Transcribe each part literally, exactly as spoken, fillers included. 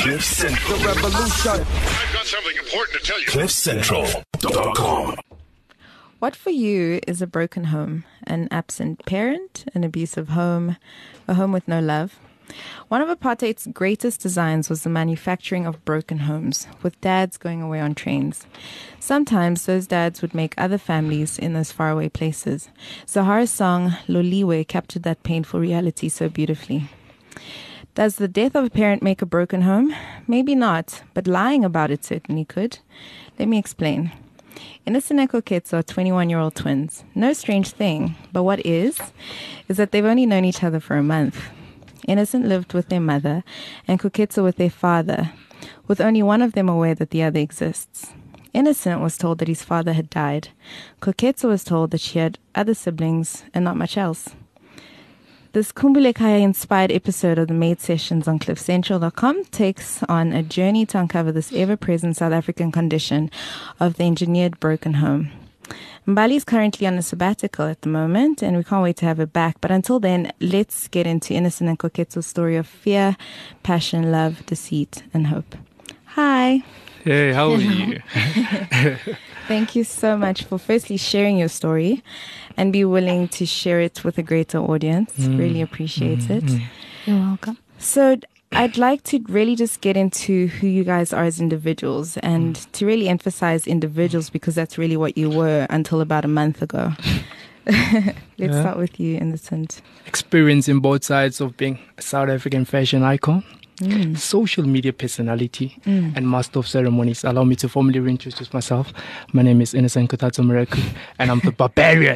Cliff Central. The revolution. I've got something important to tell you. cliff central dot com. What for you is a broken home? An absent parent, an abusive home, a home with no love? One of apartheid's greatest designs was the manufacturing of broken homes, with dads going away on trains. Sometimes those dads would make other families in those faraway places. Zahara's song, Loliwe, captured that painful reality so beautifully. Does the death of a parent make a broken home? Maybe not, but lying about it certainly could. Let me explain. Innocent and Koketso are twenty-one-year-old twins. No strange thing, but what is, is that they've only known each other for a month. Innocent lived with their mother and Koketso with their father, with only one of them aware that the other exists. Innocent was told that his father had died. Koketso was told that she had other siblings and not much else. This Khumbule Khaya-inspired episode of the Made Sessions on cliff central dot com takes on a journey to uncover this ever-present South African condition of the engineered broken home. Mbali is currently on a sabbatical at the moment, and we can't wait to have her back. But until then, let's get into Innocent and Koketso's story of fear, passion, love, deceit, and hope. Hi. Hey, how are you? Thank you so much for firstly sharing your story and be willing to share it with a greater audience. Mm. Really appreciate mm. it. Mm. You're welcome. So I'd like to really just get into who you guys are as individuals and mm. to really emphasize individuals because that's really what you were until about a month ago. Let's yeah. start with you, Innocent. Experiencing both sides of being a South African fashion icon. Mm. Social media personality mm. and master of ceremonies. Allow me to formally reintroduce myself. My name is Innocent Kotatso Mreku and I'm the barbarian.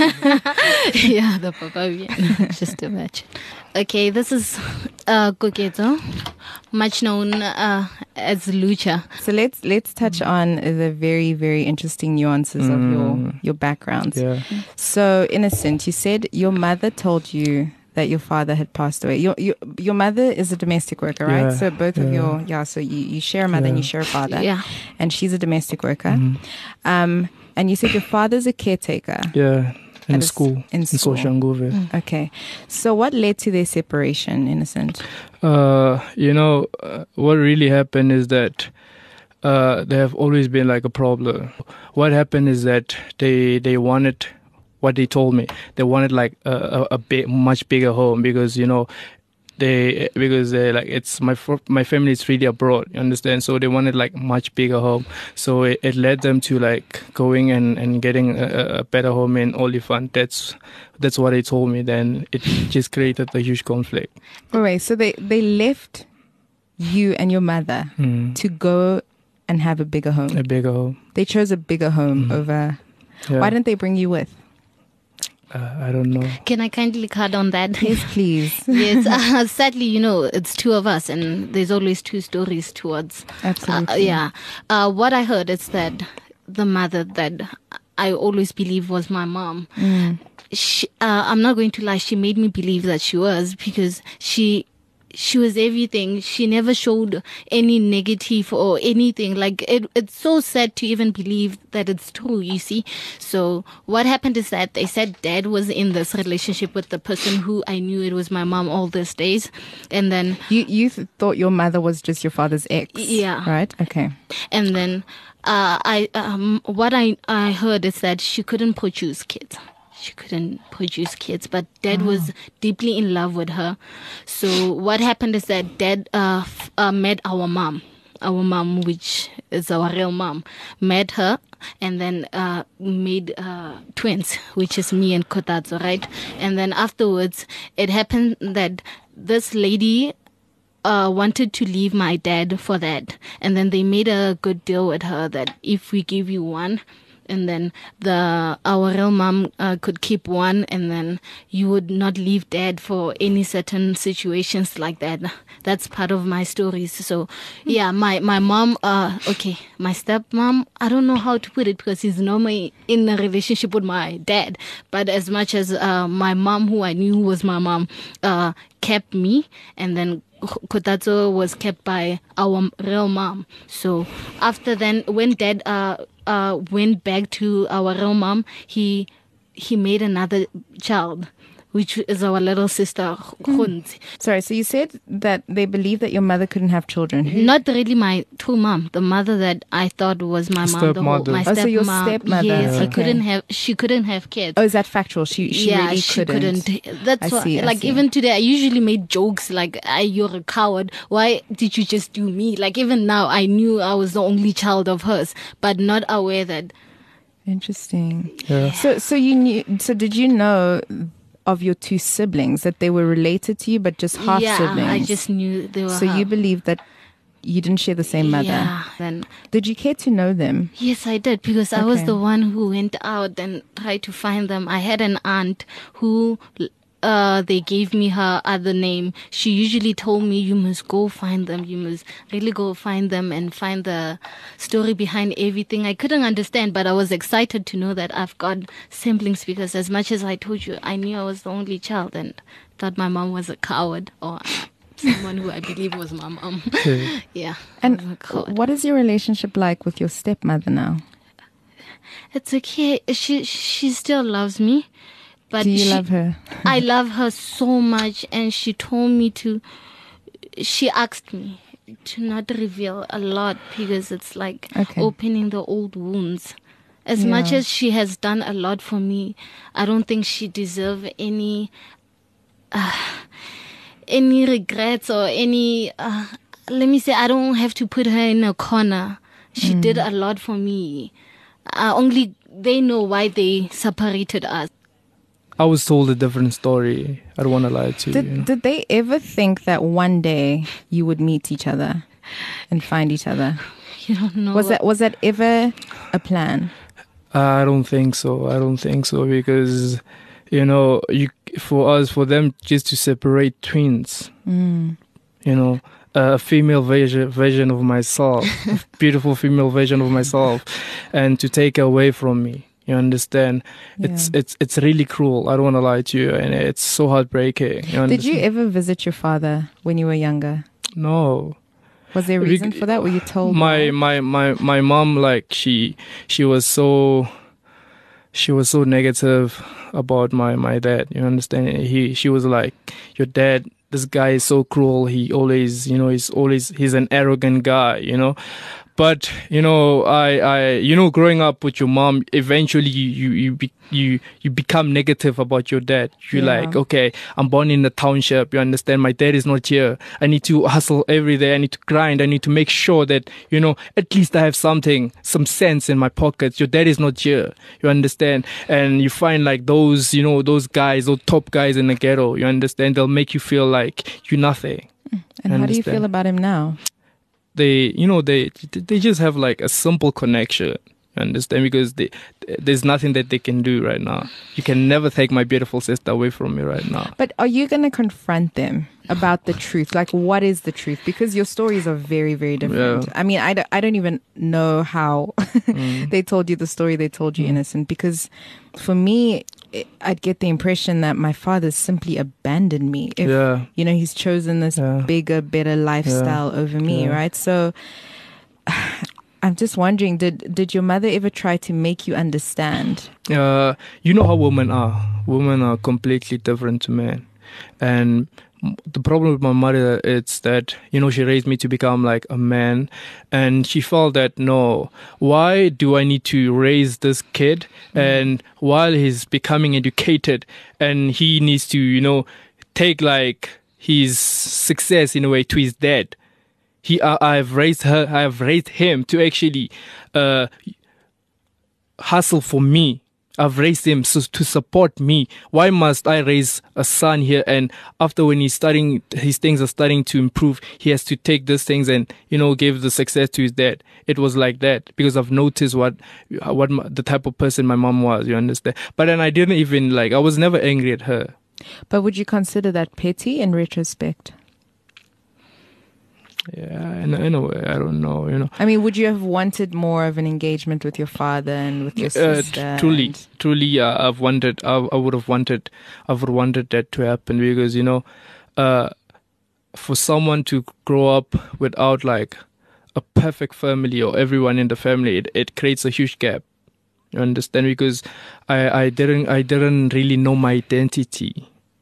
Yeah, the barbarian. Just imagine. Okay, this is uh, Koketso, much known uh, as Lucha. So let's let's touch on the very, very interesting nuances mm. of your, your backgrounds. Yeah. So, Innocent, you said your mother told you that your father had passed away. Your your your mother is a domestic worker, right? Yeah, so both yeah. of your yeah. So you, you share a mother yeah. and you share a father. Yeah. And she's a domestic worker. Mm. Um. And you said your father's a caretaker. Yeah. In At school. In, in school. Soshanguve. Mm. Okay. So what led to their separation, Innocent? Uh, you know, uh, what really happened is that uh, there have always been like a problem. What happened is that they they wanted. What they told me, they wanted like a, a, a big, much bigger home because you know, they because they like it's my my family is really abroad, you understand? So they wanted like much bigger home. So it, it led them to like going and, and getting a, a better home in Olifant. That's that's what they told me. Then it just created a huge conflict. All right, so they they left you and your mother mm. to go and have a bigger home. A bigger home. They chose a bigger home mm. over. Yeah. Why didn't they bring you with? Uh, I don't know. Can I kindly cut on that? Yes, please. Yes, uh, sadly, you know, it's two of us and there's always two stories towards. Absolutely. Uh, yeah. Uh, what I heard is that the mother that I always believe was my mom. Mm. She, uh, I'm not going to lie, she made me believe that she was because she... She was everything. She never showed any negative or anything. Like, it, it's so sad to even believe that it's true, you see. So what happened is that they said dad was in this relationship with the person who I knew it was my mom all these days. And then... You you th- thought your mother was just your father's ex? Yeah. Right? Okay. And then uh, I um, what I, I heard is that she couldn't produce kids. She couldn't produce kids, but dad oh. was deeply in love with her. So what happened is that dad uh, f- uh, met our mom, our mom, which is our real mom, met her and then uh, made uh, twins, which is me and Kotatso, right? And then afterwards, it happened that this lady uh, wanted to leave my dad for that. And then they made a good deal with her that if we give you one, and then the our real mom uh, could keep one, and then you would not leave dad for any certain situations like that. That's part of my stories. So, yeah, my, my mom, uh, okay, my stepmom, I don't know how to put it because he's normally in a relationship with my dad. But as much as uh, my mom, who I knew was my mom, uh, kept me, and then Kotatso was kept by our real mom. So after then, when dad uh, uh, went back to our real mom, he he made another child. which is our little sister, Khunzi. Sorry, so you said that they believe that your mother couldn't have children. Who- Not really my true mom, the mother that I thought was my mom, the whole, Stepmother. my Oh, so your stepmom. stepmother. Yes, Yeah. he Okay. couldn't have. She couldn't have kids. Oh, is that factual? She she yeah, really she couldn't. couldn't. That's I why, see, I like see. even today, I usually made jokes like, ah, "You're a coward. Why did you just do me?" Like even now, I knew I was the only child of hers, but not aware that. Interesting. Yeah. So so you knew. So did you know of your two siblings that they were related to you, but just half yeah, siblings? I just knew they were. So you half. believe that you didn't share the same mother. Yeah. Then Did you care to know them? yes, I did because I was Okay. the one who went out and tried to find them. I had an aunt who. Uh, they gave me her other name. She usually told me, you must go find them. You must really go find them and find the story behind everything. I couldn't understand, but I was excited to know that I've got siblings because as much as I told you, I knew I was the only child and thought my mom was a coward or someone who I believe was my mom. yeah. I was a And coward. what is your relationship like with your stepmother now? It's okay. She, she still loves me. But Do you she, love her? I love her so much, and she told me to. She asked me to not reveal a lot because it's like Okay. opening the old wounds. As much Yeah. as she has done a lot for me, I don't think she deserves any uh, any regrets or any. Uh, let me say, I don't have to put her in a corner. She Mm. did a lot for me. Uh, only they know why they separated us. I was told a different story. I don't want to lie to you. Did you know? did they ever think that one day you would meet each other and find each other? You don't know. Was what- that was that ever a plan? I don't think so. I don't think so because, you know, you for us, for them just to separate twins, Mm. you know, a female version version of myself, a beautiful female version of myself, and to take away from me. You understand? It's Yeah. it's it's really cruel. I don't want to lie to you, and it's so heartbreaking. You Did you understand? ever visit your father when you were younger? No. Was there a Bec- reason for that? Were you told? my why? my my my mom, like she she was so she was so negative about my my dad, you understand? He she was like, your dad, this guy is so cruel. He always, you know, he's always he's an arrogant guy, you know. But you know, I, I, you know, growing up with your mom, eventually you you you, be, you, you become negative about your dad. You're Yeah. like, okay, I'm born in the township. You understand? My dad is not here. I need to hustle every day. I need to grind. I need to make sure that, you know, at least I have something, some sense in my pockets. Your dad is not here. You understand? And you find like those, you know, those guys, those top guys in the ghetto. You understand? They'll make you feel like you're nothing. And how do you understand. feel about him now? They, you know, they they just have like a simple connection. You understand? Because they, there's nothing that they can do right now. You can never take my beautiful sister away from me right now. But are you going to confront them about the truth? Like, what is the truth? Because your stories are very, very different. Yeah. I mean, I don't, I don't even know how Mm. they told you the story they told you, innocent. Because for me, it, I'd get the impression that my father simply abandoned me. If, Yeah. you know, he's chosen this Yeah. bigger, better lifestyle over me, Yeah. right? So I'm just wondering, did did your mother ever try to make you understand? Uh, you know how women are. Women are completely different to men. And m- the problem with my mother is that, you know, she raised me to become like a man. And she felt that, no, why do I need to raise this kid? And while he's becoming educated and he needs to, you know, take like his success in a way to his dad. He, uh, I've raised her, I've raised him to actually uh, hustle for me. I've raised him so, to support me. Why must I raise a son here? And after when he's starting, his things are starting to improve, he has to take these things and, you know, give the success to his dad. It was like that because I've noticed what, what my, the type of person my mom was, you understand? But then I didn't even like, I was never angry at her. But would you consider that petty in retrospect? Yeah, in, in a way, I don't know, you know. I mean, would you have wanted more of an engagement with your father and with your Uh, sister? truly, and- truly, uh, I've wanted, I, I would have wanted, I would have wanted that to happen because, you know, uh, for someone to grow up without like a perfect family or everyone in the family, it, it creates a huge gap. You understand? Because I, I didn't, I didn't really know my identity.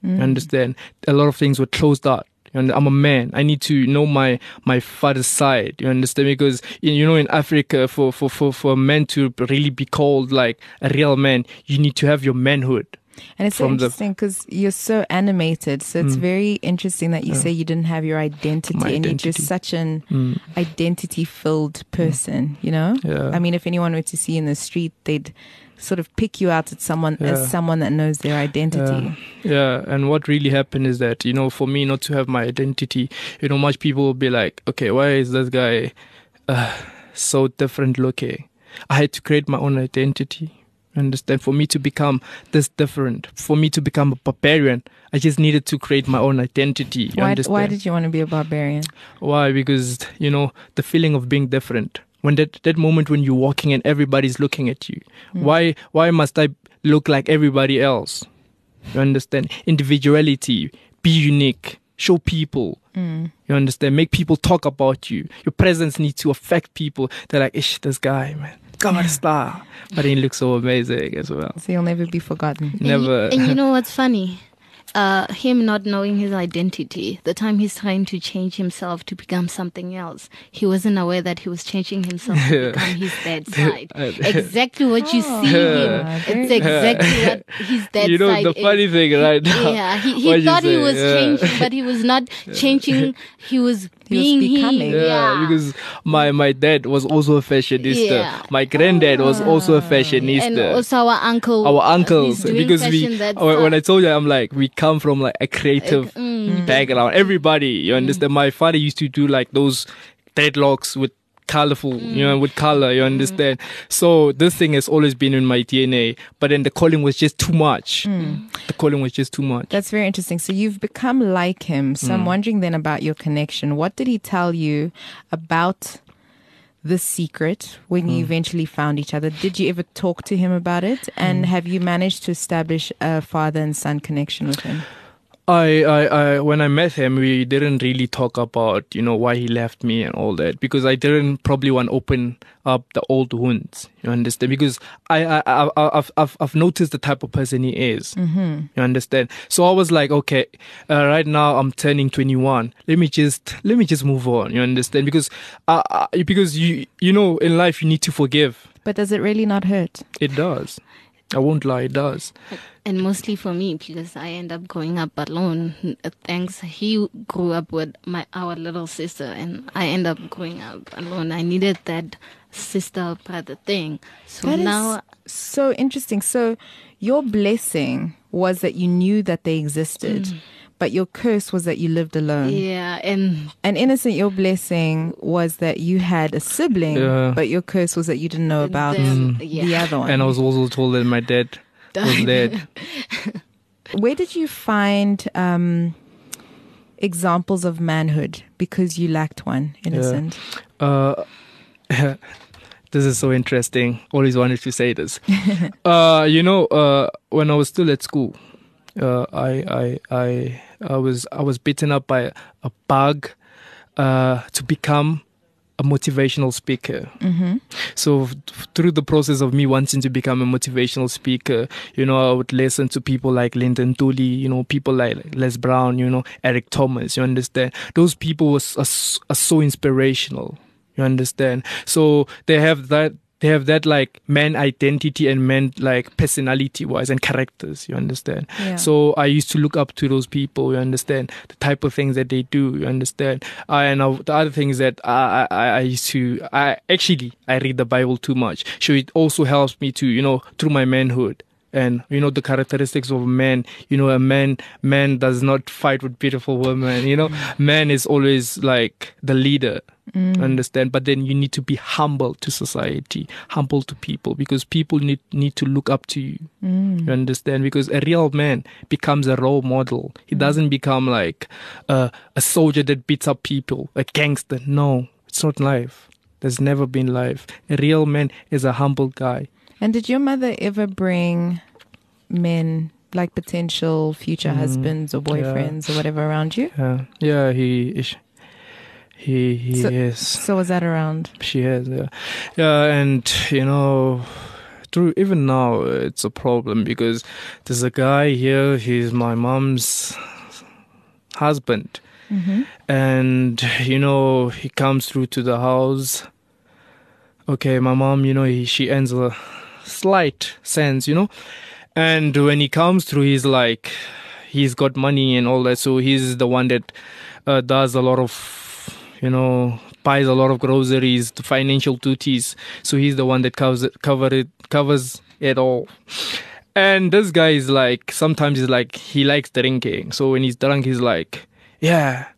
You understand? A lot of things were closed out. And I'm a man. I need to know my my father's side. You understand? Because you know, in Africa, for for for for a man to really be called like a real man, you need to have your manhood. And it's so From the- interesting because you're so animated. So it's very interesting that you say you didn't have your identity, My and you're identity. just such an identity-filled person. You know? Yeah. I mean, if anyone were to see you in the street, they'd sort of pick you out as someone Yeah. as someone that knows their identity. Yeah, and what really happened is that, you know, for me not to have my identity, you know, much people will be like, okay, why is this guy uh, so different looking? I had to create my own identity. Understand? For me to become this different, for me to become a barbarian, I just needed to create my own identity. You Why, understand? why did you want to be a barbarian? Why? Because, you know, the feeling of being different. When that, that moment when you're walking and everybody's looking at you, why why must I look like everybody else? You understand? Individuality, be unique, show people. You understand? Make people talk about you. Your presence needs to affect people. They're like, ish, this guy, man. God, star. But he looks so amazing as well. So you'll never be forgotten. And you- Never. And you know what's funny? Uh, him not knowing his identity, the time he's trying to change himself to become something else, he wasn't aware that he was changing himself to become his dad's side. Exactly what you see him. It's exactly what his dad's You know, side the is. funny thing right now. Yeah, he, what he you thought he say, was yeah. changing, but he was not changing. He was being becoming. him. Yeah, Yeah, because my, my dad was also a fashionista. Yeah. My granddad was also a fashionista. and also our uncle. Our uh, uncles, he's doing because we, fashion that when when I stuff. told you, I'm like, we come from like a creative mm. background. Everybody, you understand? My father used to do like those dreadlocks with colorful, you know, with color, you understand? So this thing has always been in my D N A, but then the calling was just too much. The calling was just too much. That's very interesting. So you've become like him. So I'm wondering then about your connection. What did he tell you about the secret when you eventually found each other? Did you ever talk to him about it? And have you managed to establish a father and son connection with him? I, I, I, when I met him, we didn't really talk about, you know, why he left me and all that, because I didn't probably want to open up the old wounds. You understand? Because I, I, I I've, I've, I've noticed the type of person he is. Mm-hmm. You understand? So I was like, okay, uh, right now I'm turning twenty-one. Let me just, let me just move on. You understand? Because, uh, uh, because you, you know, in life you need to forgive. But does it really not hurt? It does. I won't lie, it does. And mostly for me, because I end up growing up alone. Thanks, he grew up with my our little sister, and I end up growing up alone. I needed that sister brother thing. So That is now, so interesting. So your blessing was that you knew that they existed, but your curse was that you lived alone. yeah, and And innocent, your blessing was that you had a sibling, Yeah. but your curse was that you didn't know about them, the yeah. other one. And I was also told that my dad was dead. Where did you find um, examples of manhood because you lacked one, innocent? Uh, this is so interesting. Always wanted to say this. uh, you know, uh, when I was still at school, uh, I, I, I, I was, I was beaten up by a bug uh, to become a motivational speaker. Mm-hmm. So f- through the process of me wanting to become a motivational speaker, you know, I would listen to people like Lyndon Tully, you know, people like Les Brown, you know, Eric Thomas, you understand? Those people was, are, s- are so inspirational, you understand? So they have that, they have that like man identity and man like personality wise and characters, you understand? Yeah. So I used to look up to those people, you understand? The type of things that they do, you understand? Uh, and uh, the other things that I, I, I used to, I actually, I read the Bible too much. So it also helps me to, you know, through my manhood. And, you know, the characteristics of a man, you know, a man, man does not fight with beautiful women, you know, man is always like the leader, understand? But then you need to be humble to society, humble to people, because people need, need to look up to you, you understand? Because a real man becomes a role model. He doesn't become like uh, a soldier that beats up people, a gangster. No, it's not life. There's never been life. A real man is a humble guy. And did your mother ever bring men, like potential future husbands or boyfriends or whatever, around you? Yeah, yeah, he, is- he, he So- is. So was that around? She has, yeah, yeah, and you know, it true. Even now, it's a problem because there's a guy here. He's my mom's husband, Mm-hmm. and you know he comes through to the house. Okay, my mom, you know, he, she ends a slight sense, you know, and when he comes through, he's like, he's got money and all that, so he's the one that uh, does a lot of, you know, buys a lot of groceries, the financial duties. So he's the one that covers it, cover it, covers it all. And this guy is like, sometimes he's like, he likes drinking. So when he's drunk, he's like, yeah,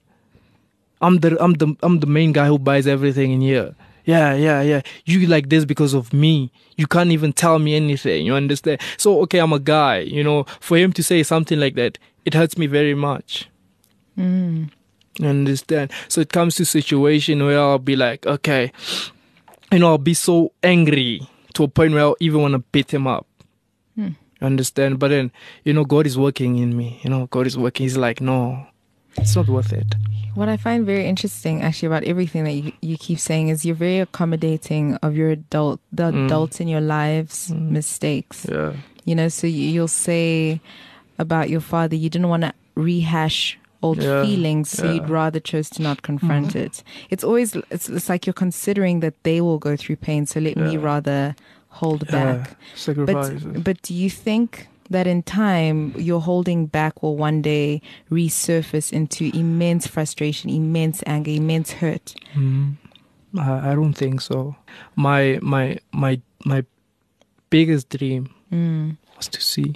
I'm the, I'm the, I'm the main guy who buys everything in here. Yeah, yeah, yeah. You like this because of me. You can't even tell me anything. You understand? So, okay, I'm a guy. You know, for him to say something like that, it hurts me very much. Mm. You understand? So it comes to a situation where I'll be like, okay, you know, I'll be so angry to a point where I'll even want to beat him up. Mm. You understand? But then, you know, God is working in me. You know, God is working. He's like, no, it's not worth it. What I find very interesting, actually, about everything that you, you keep saying is you're very accommodating of your adult, the Mm. adults in your lives' Mm. mistakes. Yeah. You know, so you, you'll say about your father, you didn't want to rehash old Yeah, feelings, so yeah. you'd rather chose to not confront Mhm. it. It's always, it's, it's like you're considering that they will go through pain, so let me Yeah. rather hold Yeah. back. Sacrifices. But, but do you think that in time, your holding back will one day resurface into immense frustration, immense anger, immense hurt? Mm. I, I don't think so. My my my my biggest dream Mm. was to see.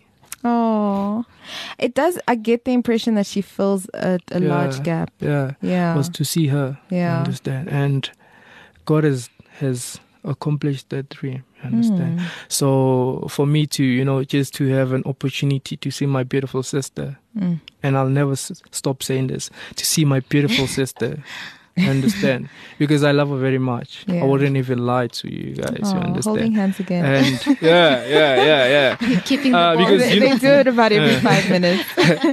Oh, it does. I get the impression that she fills a, a Yeah. large gap. Yeah. Yeah. Was to see her. You Yeah. understand? And God has has accomplished that dream. You understand? Mm. So for me to, you know, just to have an opportunity to see my beautiful sister, Mm. and I'll never s- stop saying this, to see my beautiful sister. You understand? Because I love her very much. Yeah. I wouldn't even lie to you guys. Oh, you understand? holding hands again. And yeah, yeah, yeah, yeah. Keeping the Uh, ball. because they, you they know- do it about every Uh. five minutes.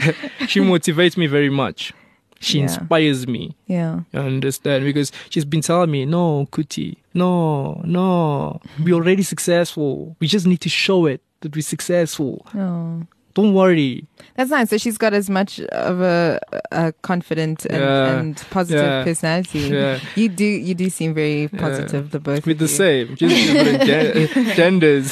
She motivates me very much. She Yeah. inspires me. Yeah. You understand? Because she's been telling me, no, Kuti, no, no, we're already successful. We just need to show it that we're successful. Oh, Don't worry. that's nice. So she's got as much of a, a confident and, Yeah. and positive Yeah. personality. Yeah. You do you do seem very positive. The both We're of the you. same, just different gen- genders.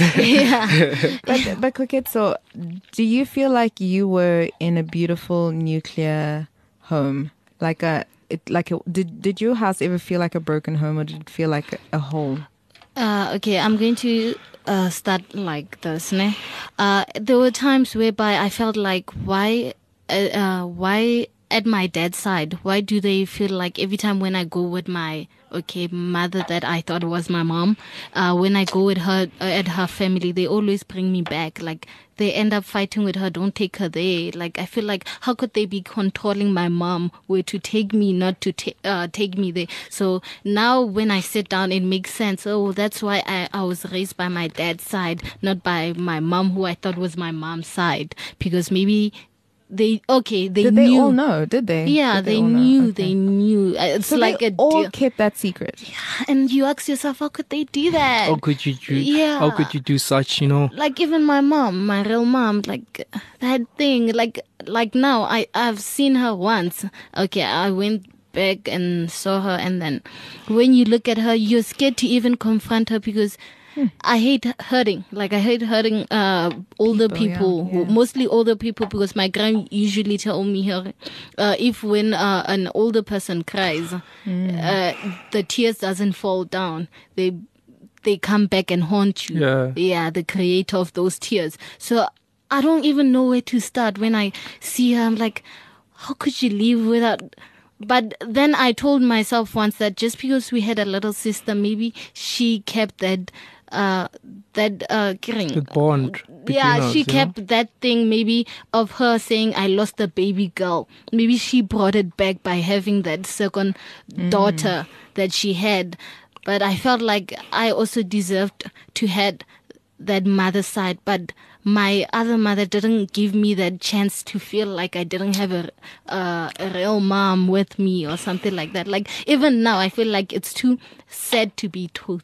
Yeah. But but Koketso, do you feel like you were in a beautiful nuclear home? Like a it like a, did did your house ever feel like a broken home, or did it feel like a, a home? Uh, okay, I'm going to uh, start like this. Ne? Uh, there were times whereby I felt like, why, uh, uh, why at my dad's side, why do they feel like every time when I go with my okay mother that I thought was my mom, uh, when I go with her uh, at her family, they always bring me back. Like they end up fighting with her. Don't take her there. Like I feel like how could they be controlling my mom where to take me, not to ta- uh, take me there? So now when I sit down, it makes sense. Oh, that's why I, I was raised by my dad's side, not by my mom, who I thought was my mom's side, because maybe. They okay. They Did knew. they all know? Did they? Yeah, Did they, all know? knew. Okay. They knew. Uh, It's So like they a all deal. kept that secret. And you ask yourself, how could they do that? How could you do? Yeah. How could you do such? You know. Like even my mom, my real mom, like that thing. Like like now, I I've seen her once. Okay, I went back and saw her, and then when you look at her, you're scared to even confront her because. I hate hurting. Like I hate hurting uh, older People, yeah, people, who, yeah. mostly older people, because my grand usually tell me her, uh, if when uh, an older person cries, Mm. uh, the tears doesn't fall down. They they come back and haunt you. Yeah. Yeah, the creator of those tears. So I don't even know where to start. When I see her, I'm like, how could you leave without? But then I told myself once that just because we had a little sister, maybe she kept that, uh, that, uh, kering. The bond. between Yeah, us, she you know? kept that thing maybe of her saying, I lost a baby girl. Maybe she brought it back by having that second daughter that she had. But I felt like I also deserved to had that mother side. But my other mother didn't give me that chance to feel like I didn't have a, uh, a real mom with me or something like that. Like even now, I feel like it's too sad to be truth.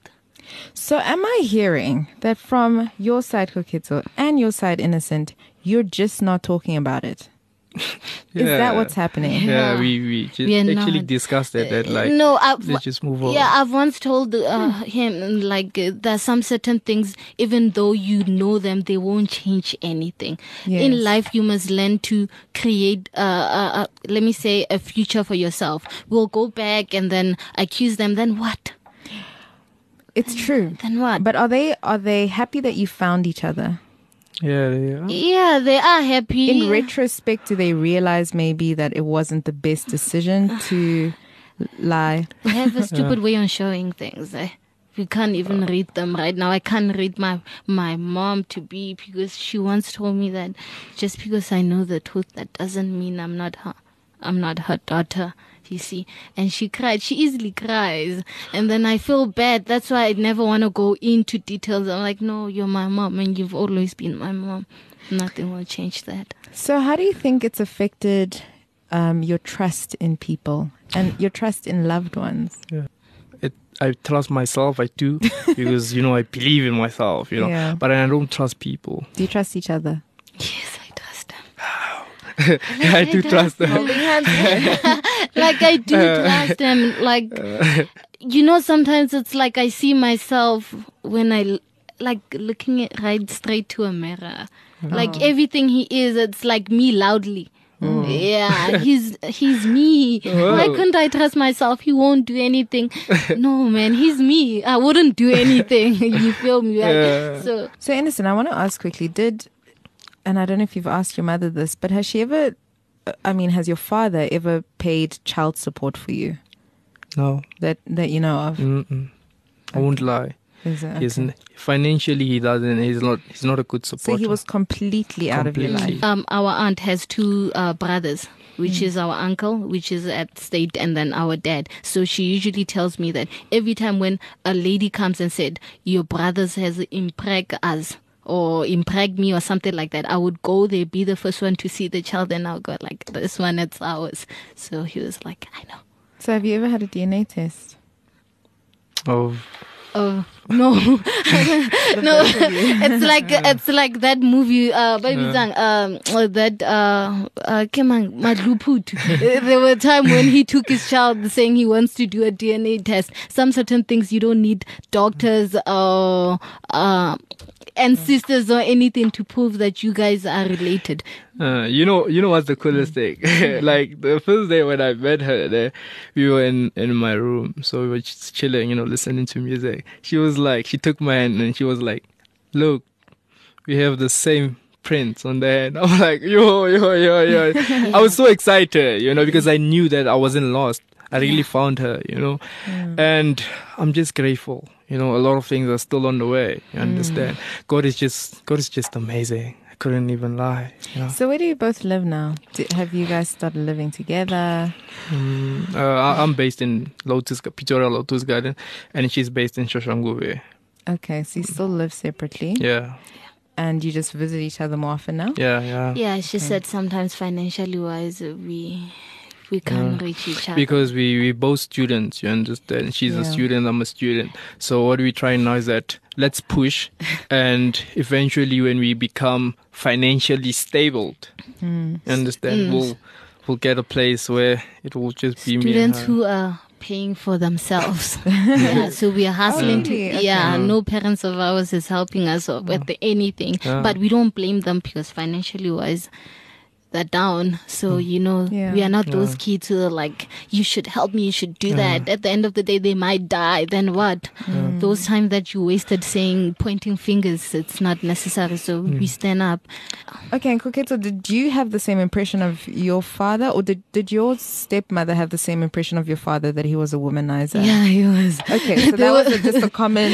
So am I hearing that from your side, Koketso, and your side, Innocent, you're just not talking about it? Is that what's happening? Yeah, Yeah. we, we just We are actually not. discussed it. That, like, no, I've, let's just move on. Yeah, I've once told uh, him like uh, there's some certain things, even though you know them, they won't change anything. Yes. In life, you must learn to create, uh, uh, uh, let me say, a future for yourself. We'll go back and then accuse them. Then what? It's true. Then what? But are they are they happy that you found each other? Yeah, yeah. Yeah, they are happy. In retrospect, do they realize maybe that it wasn't the best decision to lie? They have a stupid way on showing things. Eh? We can't even read them right now. I can't read my my mom to be because she once told me that just because I know the truth, that doesn't mean I'm not her. I'm not her daughter. You see, and she cried. She easily cries, and then I feel bad. That's why I never want to go into details. I'm like, no, you're my mom, and you've always been my mom. Nothing will change that. So how do you think it's affected um, your trust in people and your trust in loved ones? It, I trust myself, I do, because, you know, I believe in myself, you know, Yeah. but I don't trust people. Do you trust each other? Yes, I trust them. I do trust them. Like I do trust them. Like you know, sometimes it's like I see myself when I l- like looking at right straight to a mirror. Like everything he is, it's like me loudly. Yeah, he's he's me. Why couldn't I trust myself? He won't do anything. No, man, he's me. I wouldn't do anything. You feel me? Right? Yeah. So So, Innocent, I want to ask quickly, did, and I don't know if you've asked your mother this, but has she ever, I mean, has your father ever paid child support for you No, that, that you know of? mm-mm. I won't lie. Is it? He's Okay. n- financially, he doesn't. He's not. He's not a good So supporter. he was completely out of your Completely. life. um, our aunt has two uh, brothers, which is our uncle, which is at state, and then our dad. So she usually tells me that every time when a lady comes and said, your brothers has impreg us or impreg me or something like that, I would go there, be the first one to see the child, and I'll go like, this one, it's ours. So he was like, I know. So have you ever had a D N A test? Oh, Oh no, no! It's like it's like that movie, uh, baby Yeah. Zang, um, uh, that uh, uh, come on, Madluput. There were a time when he took his child, saying he wants to do a D N A test. Some certain things you don't need doctors or uh, ancestors or anything to prove that you guys are related. Uh, you know, you know what's the coolest thing? Like the first day when I met her, there, we were in, in my room, so we were just chilling, you know, listening to music. She was like, she took my hand and she was like, "Look, we have the same prints on the hand." I'm like, yo, yo, yo, yo. I was so excited, you know, because I knew that I wasn't lost. I really found her, you know, and I'm just grateful. You know, a lot of things are still on the way. You understand? God is just, God is just amazing. I couldn't even lie. You know? So where do you both live now? Do, have you guys started living together? Uh, I- I'm based in Lotus, Pretoria Lotus Garden, and she's based in Shoshanguve. Okay, so you still live separately, Yeah, and you just visit each other more often now? yeah, yeah. Yeah, she said sometimes financially wise, uh, we we can't reach each other. Because we we both students, you understand? She's a Yeah. student, I'm a student. So what we try now is that let's push, and eventually when we become financially stable, you understand? We'll we'll get a place where it will just be me and Students her. who are paying for themselves. Yeah, so we are hustling really? to. Okay. Yeah, no parents of ours is helping us with the anything, Yeah. but we don't blame them because financially wise, they're down. So you know, Yeah. we are not those kids who are like, you should help me, you should do that. At the end of the day, they might die. Then what? Those times that you wasted saying, pointing fingers, it's not necessary. So we stand up. Okay, and Koketso, did you have the same impression of your father, or did, did your stepmother have the same impression of your father that he was a womanizer? Yeah, he was. Okay, so that was a, just a common...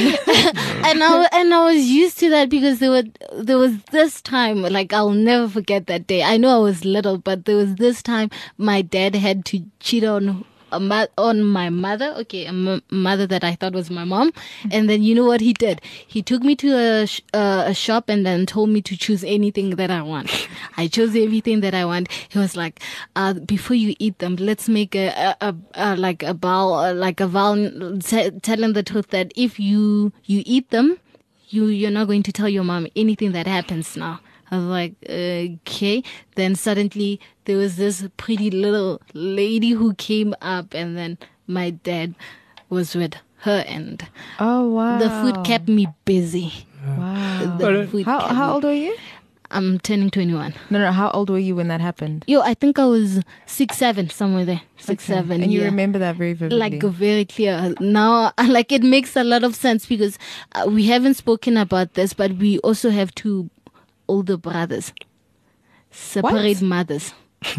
and I wa- and I was used to that because there were there was this time, like I'll never forget that day. I know I was little, but there was this time my dad had to cheat on a mo- on my mother. Okay, a m- mother that I thought was my mom. And then you know what he did? He took me to a sh- uh, a shop and then told me to choose anything that I want. I chose everything that I want. He was like, uh, before you eat them, let's make a, a, a, a like a vow, uh, like a vow, t- telling the truth that if you you eat them, you you're not going to tell your mom anything that happens now. I was like, okay. Then suddenly there was this pretty little lady who came up, and then my dad was with her, and Oh, wow. the food kept me busy. Wow. The food How, kept how me- old were you? I'm turning twenty-one. No, no. How old were you when that happened? Yo, I think I was six, seven, somewhere there. Six, Okay. seven. And you yeah. remember that very vividly. Like very clear. Now, like it makes a lot of sense because uh, we haven't spoken about this, but we also have two older brothers, separate What? mothers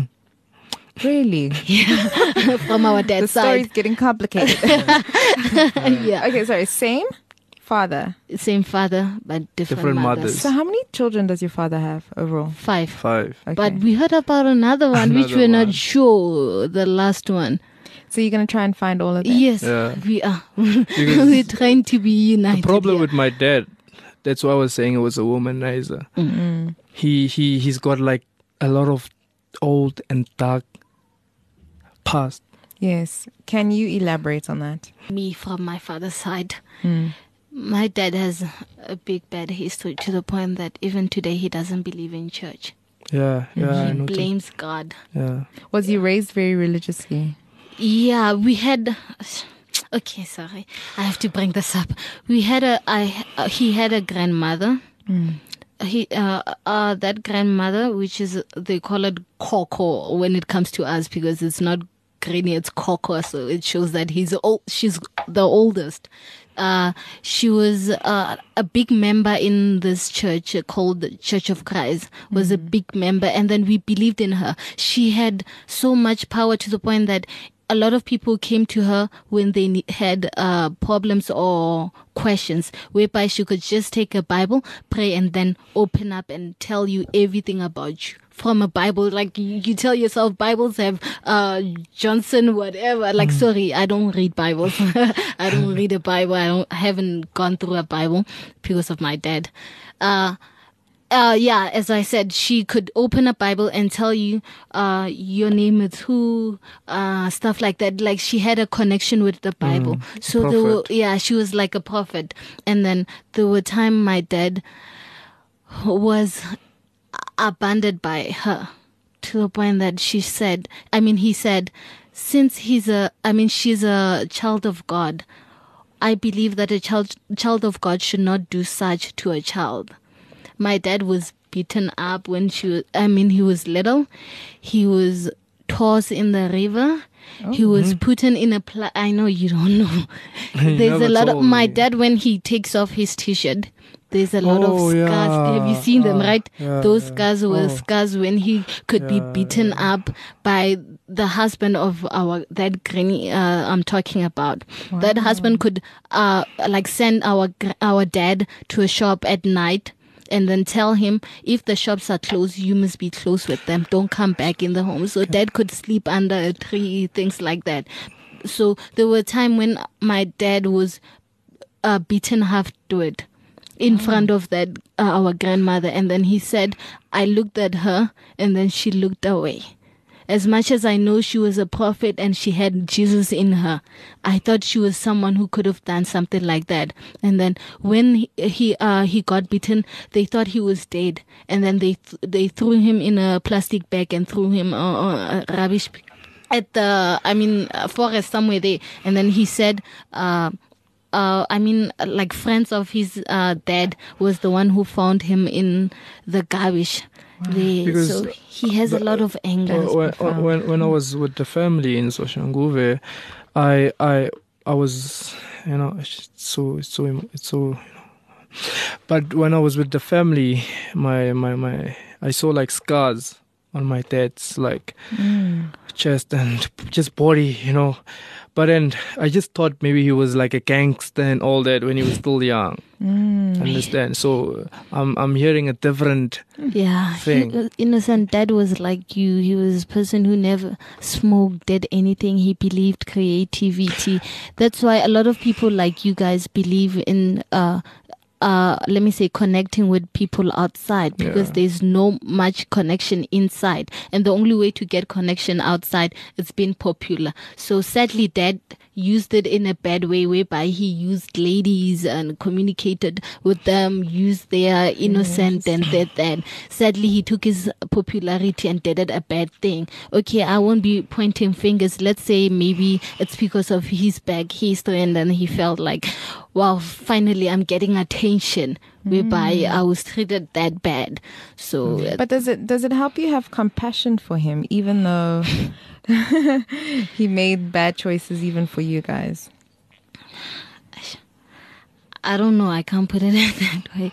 Really? from our The dad's story's side. getting complicated. Yeah, Okay, sorry. Same father. same father but different, Different mothers. mothers. So how many children does your father have overall? Five. Five. Okay. But we heard about another one, which Another we're not one. sure. The last one. So you're going to try and find all of them? Yes, Yeah. we are. Because We're trying to be united. The problem here. with my dad, that's why I was saying it was a womanizer. Mm. He he he's got like a lot of old and dark past. Yes. Can you elaborate on that? me from my father's side. Mm. My dad has a big bad history to the point that even today he doesn't believe in church. Yeah, yeah, I He noticed. blames God. Yeah. Was he raised very religiously? Yeah, we had. Okay, sorry, I have to bring this up. We had a. I. Uh, he had a grandmother. He. Uh, uh. That grandmother, which is they call it Coco when it comes to us because it's not Granny, it's Coco. So it shows that he's old. She's the oldest. Uh, she was uh, a big member in this church called the Church of Christ, was a big member. And then we believed in her. She had so much power to the point that a lot of people came to her when they ne- had uh, problems or questions, whereby she could just take a Bible, pray, and then open up and tell you everything about you. From a Bible, like you, you tell yourself, Bibles have uh, Johnson, whatever. Like, sorry, I don't read Bibles. I don't read a Bible. I don't. I haven't gone through a Bible because of my dad. Uh, uh, yeah, as I said, she could open a Bible and tell you, uh, your name is who, uh, stuff like that. Like she had a connection with the Bible. so there were, prophet. yeah, she was like a prophet. And then there were time my dad was abandoned by her to the point that she said, I mean, he said, since he's a, I mean, she's a child of God, I believe that a child, child of God should not do such to a child. My dad was beaten up when she was, I mean, he was little. He was tossed in the river. He was put in, in a, pla- I know you don't know. There's a never lot of, told my me. dad, when he takes off his t-shirt, there's a lot Oh, of scars. Have you yeah. seen them, Ah, right? yeah, Those yeah. scars were Oh. scars when he could be Yeah, beaten up by the husband of our, that granny uh, I'm talking about. That husband could uh, like send our gr- our dad to a shop at night and then tell him, if the shops are closed, you must be close with them. Don't come back in the home. So dad could sleep under a tree, things like that. So there were a time when my dad was uh, beaten half to it in front of that uh, our grandmother. And then he said, I looked at her and then she looked away. As much as I know she was a prophet and she had Jesus in her, I thought she was someone who could have done something like that. And then when he he, uh, he got beaten, they thought he was dead. And then they th- they threw him in a plastic bag and threw him uh, uh, rubbish at the, I mean, uh, forest somewhere there. And then he said, uh, uh, I mean, uh, like friends of his uh, dad was the one who found him in the garbage. There. Because So he has a lot of anger. When, when, when when I was with the family in Soshanguve, I I I was, you know, it's so it's so it's so you know. But when I was with the family, my my my I saw like scars on my dad's like chest and just body, you know. But then I just thought maybe he was like a gangster and all that when he was still young. Mm. Understand? So I'm I'm hearing a different Yeah, thing. he- innocent dad was like you. He was a person who never smoked, did anything. He believed creativity. That's why a lot of people like you guys believe in uh uh let me say connecting with people outside, because Yeah. there's no much connection inside, and the only way to get connection outside is being popular. So sadly dad used it in a bad way, whereby he used ladies and communicated with them, used their innocent and that then sadly he took his popularity and did it a bad thing. Okay, I won't be pointing fingers. Let's say maybe it's because of his back history, and then he felt like, wow, finally I'm getting attention, whereby I was treated that bad. So uh, But does it does it help you have compassion for him, even though he made bad choices even for you guys? I don't know, I can't put it that way.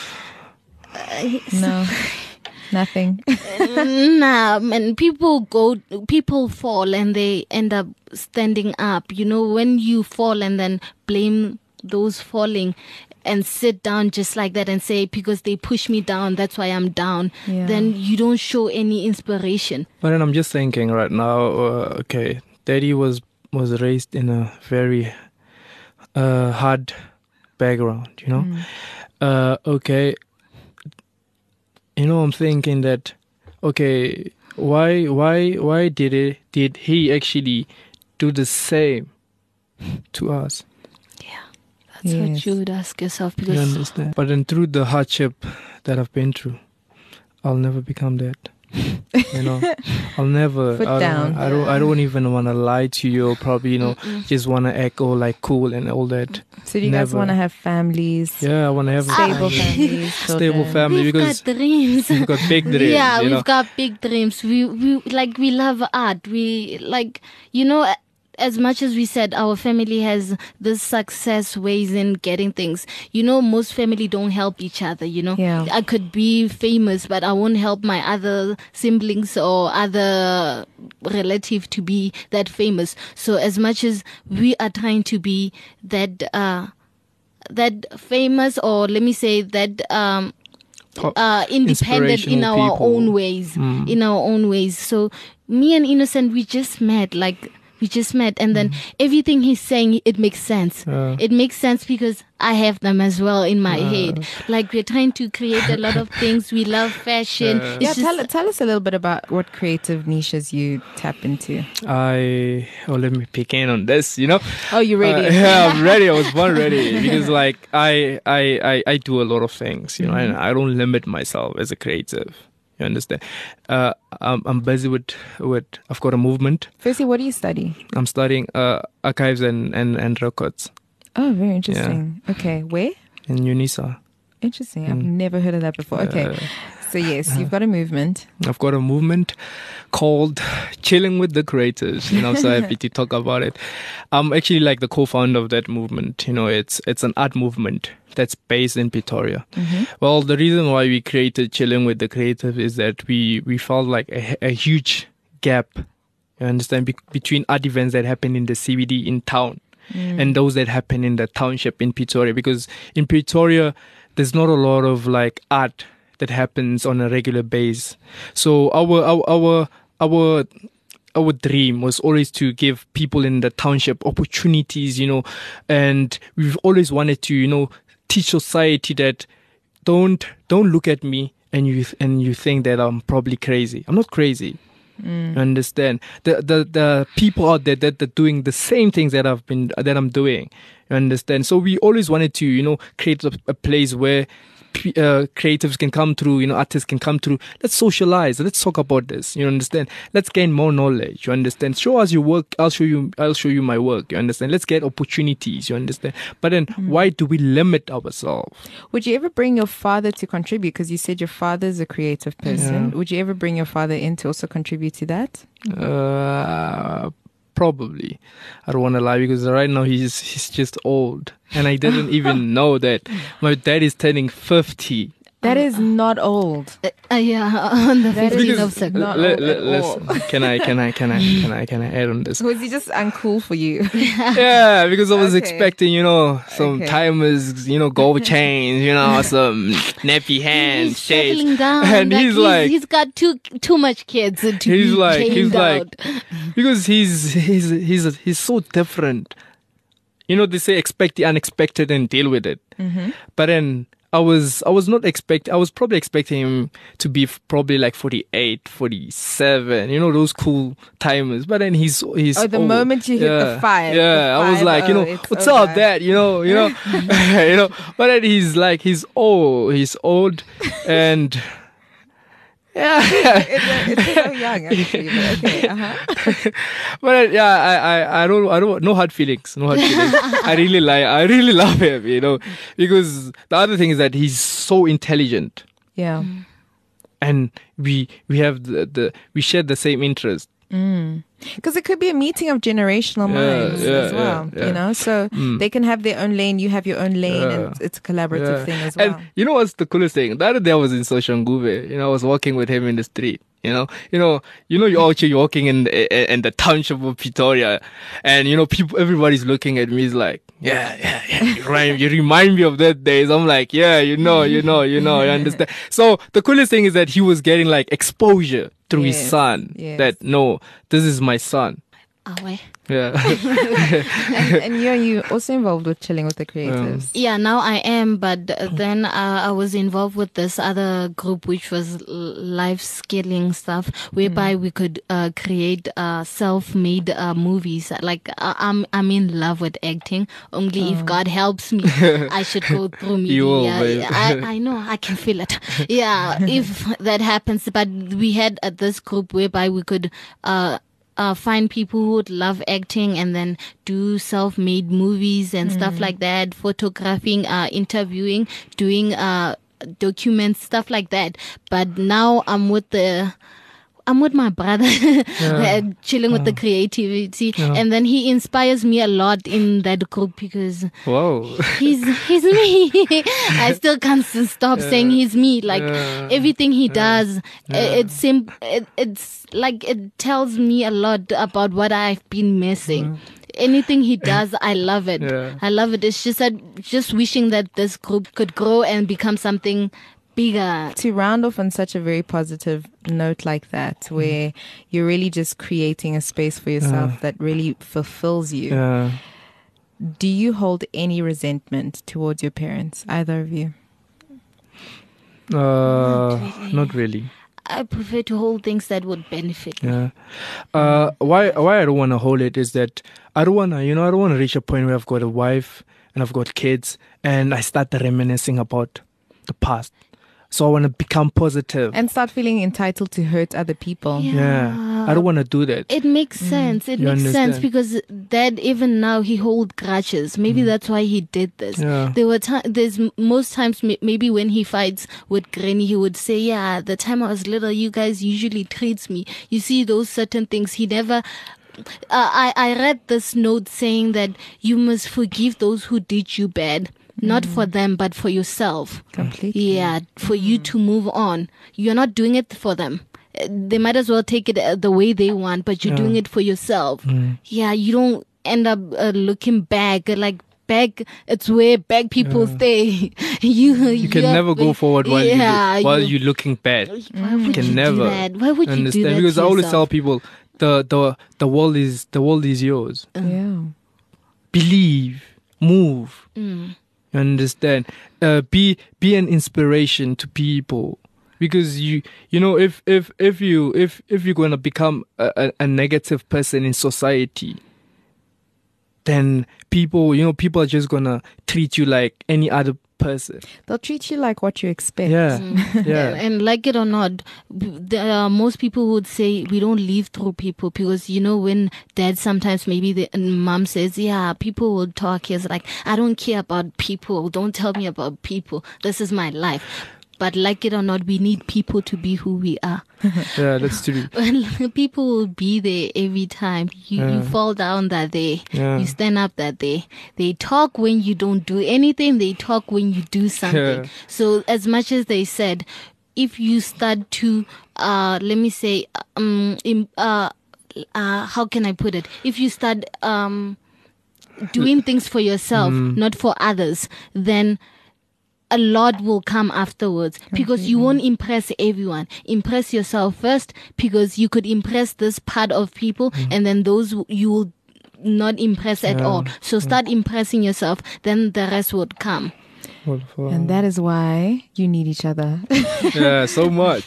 No, nothing. Nah, man, people go, people fall and they end up standing up. You know, when you fall and then blame those falling and sit down just like that and say, because they push me down, that's why I'm down, Yeah. then you don't show any inspiration. But then I'm just thinking right now, uh, okay, daddy was was raised in a very uh, hard background, you know. Uh, okay, you know, I'm thinking that, okay, why why why did it did he actually do the same to us? That's what Yes. you would ask yourself, You because understand? But then through the hardship that I've been through, I'll never become that. You know, I'll never. Foot I down. Don't, I don't. I don't even want to lie to you. Or probably, you know, just want to act all like cool and all that. So do you guys Never. want to have families, Yeah, I want to have a stable family. families, Stable children? family we've because got dreams. we've got big dreams. Yeah, you we've know? got big dreams. We we like we love art. We like, you know, as much as we said our family has this success ways in getting things. You know, most family don't help each other. You know, Yeah. I could be famous, but I won't help my other siblings or other relative to be that famous. So as much as we are trying to be that uh that famous, or let me say that um Top- uh, independent in inspirational our people. own ways, in our own ways. So me and Innocent, we just met, like we just met, and then everything he's saying, it makes sense. Yeah. It makes sense because I have them as well in my head. Like we're trying to create a lot of things. We love fashion. It's Yeah, just- tell tell us a little bit about what creative niches you tap into. I oh let me pick in on this. You know. Oh, you ready? Uh, yeah, I'm ready. I was born ready because like I I I, I do a lot of things. You know, and I don't limit myself as a creative. You understand? Uh, I'm I'm busy with with. I've got a movement. Firstly, what do you study? I'm studying uh, archives and, and, and records Oh, very interesting. Okay, where? in UNISA. Interesting. I've never heard of that before. Okay. Uh, So yes, you've got a movement. I've got a movement called Chilling with the Creators, and I'm so happy to talk about it. I'm actually like the co-founder of that movement. You know, it's it's an art movement that's based in Pretoria. Well, the reason why we created Chilling with the Creative is that we we felt like a, a huge gap. You understand, Be- between art events that happen in the C B D in town and those that happen in the township in Pretoria, because in Pretoria there's not a lot of like art that happens on a regular basis. So our our our our our dream was always to give people in the township opportunities, you know, and we've always wanted to, you know, teach society that don't don't look at me and you and you think that I'm probably crazy. I'm not crazy. You understand? The the the people out there that are doing the same things that I've been that I'm doing. You understand? So we always wanted to, you know, create a, a place where uh, creatives can come through, you know, artists can come through. Let's socialize. Let's talk about this. You understand? Let's gain more knowledge. You understand? Show us your work. I'll show you. I'll show you my work. You understand? Let's get opportunities. You understand? But then, why do we limit ourselves? Would you ever bring your father to contribute? Because you said your father's a creative person. Yeah. Would you ever bring your father in to also contribute to that? Uh, probably. I don't want to lie because right now he's he's just old, and I didn't even know that my dad is turning fifty That is not old. Uh, uh, yeah, on the That is fifteenth of September. not Le- old le- at listen, all. can I, can I, can I, can I, can I add on this? Was he just uncool for you? Yeah, because I was Okay. expecting, you know, some Okay. timers, you know, gold chains, you know, some nappy hands, He's shades, settling down. and like he's like, he's got too too much kids to he's be like, chained he's like, out. because he's he's he's he's so different. You know, they say expect the unexpected and deal with it. Mm-hmm. But then I was I was not expect I was probably expecting him to be f- probably like forty-eight, forty-seven, you know, those cool timers. But then he's he's Oh, the old. moment you hit the Yeah. five, Yeah, the I was five, like, you oh, know, it's what's over. up, Dad? You know, you know, you know. But then he's like, he's old, he's old, and yeah. it's, it's so young, actually. But okay, uh-huh. But yeah, I, I, I don't, I don't, no hard feelings, no hard feelings. I really like, I really love him, you know, because the other thing is that he's so intelligent, Yeah. and we, we have the, the we share the same interest. Because it could be a meeting of generational Yeah, minds yeah, as well, yeah, yeah. you know? So they can have their own lane, you have your own lane, Yeah. and it's a collaborative Yeah. thing as well. And you know what's the coolest thing? The other day I was in Soshanguve, you know, I was walking with him in the street. You know, you know, you know, you're actually walking in the, in the township of Pretoria, and you know, people, everybody's looking at me. Is like, yeah, yeah, yeah. You remind, you remind me of that days. I'm like, yeah, you know, you know, you know, you understand. So the coolest thing is that he was getting like exposure through his Yes, son. yes. That no, this is my son. Oh, wait. Yeah, and, and you're you also involved with chilling with the creatives. Yeah, now I am, but uh, then uh, I was involved with this other group, which was l- life skilling stuff, whereby we could uh, create uh, self-made uh, movies. Like uh, I'm, I'm in love with acting. Only if God helps me, I should go through media. You will, yeah, babe. I, I know, I can feel it. Yeah, if that happens. But we had uh, this group whereby we could. Uh, Uh, find people who would love acting and then do self-made movies and stuff like that, photographing, uh, interviewing, doing uh, documents, stuff like that. But now I'm with the, I'm with my brother, uh, chilling with the creativity, and then he inspires me a lot in that group because whoa. he's he's me. I still can't s- stop saying he's me. Like Yeah. everything he does, i- it's sim- it, it's like it tells me a lot about what I've been missing. Anything he does, I love it. Yeah. I love it. It's just that, just wishing that this group could grow and become something bigger. To round off on such a very positive note like that, where you're really just creating a space for yourself that really fulfills you, Yeah. do you hold any resentment towards your parents, either of you? Uh, really. not really. I prefer to hold things that would benefit me. Yeah. Uh, why why I don't want to hold it is that I don't want to, you know, I don't want to reach a point where I've got a wife and I've got kids and I start reminiscing about the past. So I want to become positive. And start feeling entitled to hurt other people. Yeah. I don't want to do that. It makes sense. It You makes sense understand? because Dad, even now, he hold grudges. Maybe that's why he did this. Yeah. There were times. There's m- most times m- maybe when he fights with Granny, he would say, "Yeah, the time I was little, you guys usually treats me. You see those certain things. He never." Uh, I I read this note saying that you must forgive those who did you bad. Not for them, but for yourself. Completely. Yeah, for you to move on. You're not doing it for them. Uh, They might as well take it uh, the way they want, but you're doing it for yourself. Yeah, you don't end up uh, looking back uh, like back. It's where back people stay. you You can never go forward while yeah, you while you- you're looking bad. Why would can you never do that? Why would you understand do that? because to I always tell yourself? people the the the world is the world is yours. Yeah. Believe, move. Mm. You understand? Uh, be be an inspiration to people because you you know if if if you if if you're gonna become a, a, a negative person in society, then people you know people are just gonna treat you like any other person. They'll treat you like what you expect. Yeah, And, yeah. and like it or not, b- there are most people would say we don't live through people because you know when dad sometimes maybe the and mom says yeah people will talk. He's like I don't care about people. Don't tell me about people. This is my life. but like it or not, we need people to be who we are. Yeah, that's true. People will be there every time. You, Yeah. you fall down that day. Yeah. You stand up that day. They talk when you don't do anything. They talk when you do something. Yeah. So as much as they said, if you start to, uh, let me say, um, im- uh, uh, how can I put it? If you start um, doing things for yourself, not for others, then a lot will come afterwards, because you won't impress everyone. Impress yourself first, because you could impress this part of people, and then those you will not impress at Yeah. all. So start impressing yourself, then the rest would come. And that is why you need each other. Yeah, so much.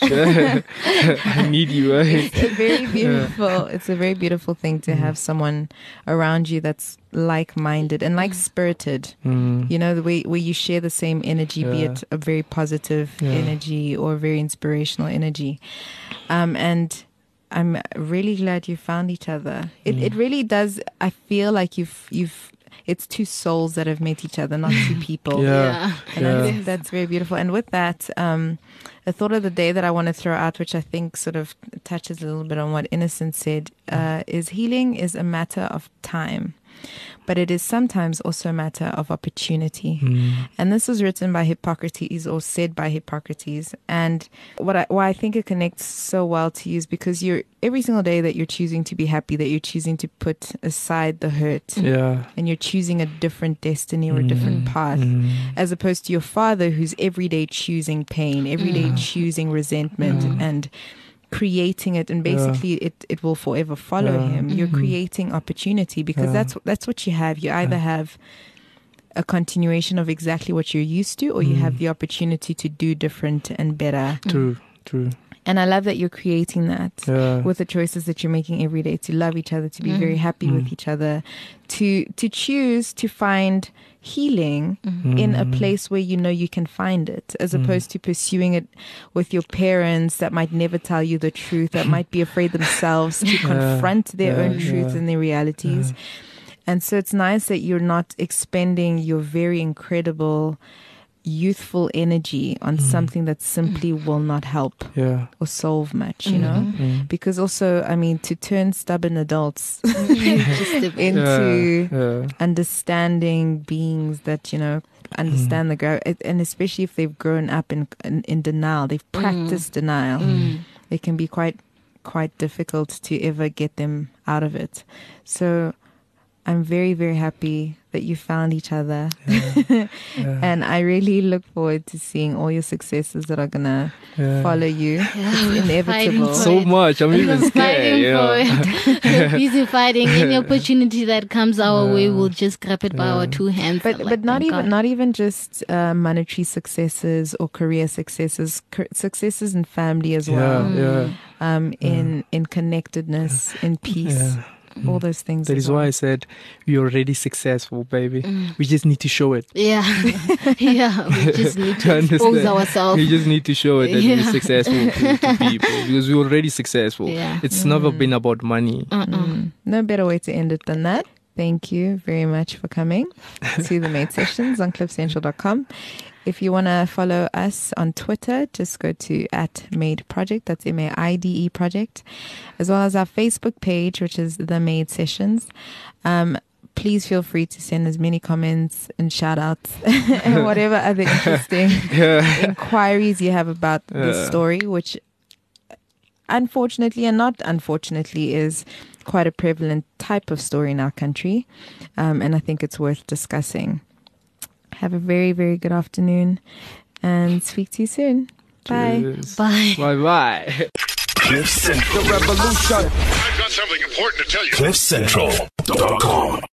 I need you, right? It's a very beautiful. It's a very beautiful thing to have someone around you that's like-minded and like-spirited. Mm. You know, the way where you share the same energy, be Yeah. it a very positive Yeah. energy or very inspirational energy. Um, and I'm really glad you found each other. It it really does. I feel like you've you've. It's two souls that have met each other, not two people. Yeah. And Yeah. I think that's very beautiful. And with that, um, a thought of the day that I want to throw out, which I think sort of touches a little bit on what Innocent said, uh, is healing is a matter of time, but it is sometimes also a matter of opportunity. Mm. And this was written by Hippocrates, or said by Hippocrates. And what I, why I think it connects so well to you is because you're every single day that you're choosing to be happy, that you're choosing to put aside the hurt, Yeah. and you're choosing a different destiny or a different path, Mm. as opposed to your father, who's every day choosing pain, every day choosing resentment and creating it, and basically it, it will forever follow Yeah. him. You're creating opportunity, because Yeah. that's that's what you have. You either have a continuation of exactly what you're used to, or you have the opportunity to do different and better. True, true. And I love that you're creating that Yeah. with the choices that you're making every day, to love each other, to be very happy with each other, to to choose to find healing in a place where you know you can find it, as opposed to pursuing it with your parents that might never tell you the truth, that might be afraid themselves to confront their Yeah, own truths yeah, and their realities. And so it's nice that you're not expending your very incredible youthful energy on something that simply will not help Yeah. or solve much, you know? Mm. Because also, I mean, to turn stubborn adults Just a bit. into Yeah. Yeah. understanding beings that, you know, understand the grow, and especially if they've grown up in in, in denial, they've practiced denial, it can be quite quite difficult to ever get them out of it. So I'm very, very happy that you found each other. Yeah. And I really look forward to seeing all your successes that are going to Yeah. follow you. It's inevitable. for So it. much. I'm even scared. Fighting You for know? it. Busy fighting. Any opportunity that comes our way, we'll just grab it by our two hands. But I'm but like, not thank even God. not even just uh, monetary successes or career successes, Ca- successes in family as well. Yeah, yeah. Um, in in connectedness, in peace, Yeah. all those things. That as is well. why I said you're already successful, baby. We just need to show it. Yeah, yeah. We just need To to expose understand. ourselves. We just need to show it that Yeah. we're successful to, to people, because we're already successful. Yeah. It's never been about money. Mm. No better way to end it than that. Thank you very much for coming to the Made Sessions on cliff central dot com. If you want to follow us on Twitter, just go to at Made Project. That's M A I D E Project, as well as our Facebook page, which is The Made Sessions. Um, please feel free to send as many comments and shout outs and whatever other interesting inquiries you have about the Yeah. story, which unfortunately and not unfortunately is quite a prevalent type of story in our country. Um, and I think it's worth discussing. Have a very, very good afternoon and speak to you soon. Bye. Cheers. Bye. Bye bye. Cliff Central. The revolution. I've got something important to tell you. cliff central dot com.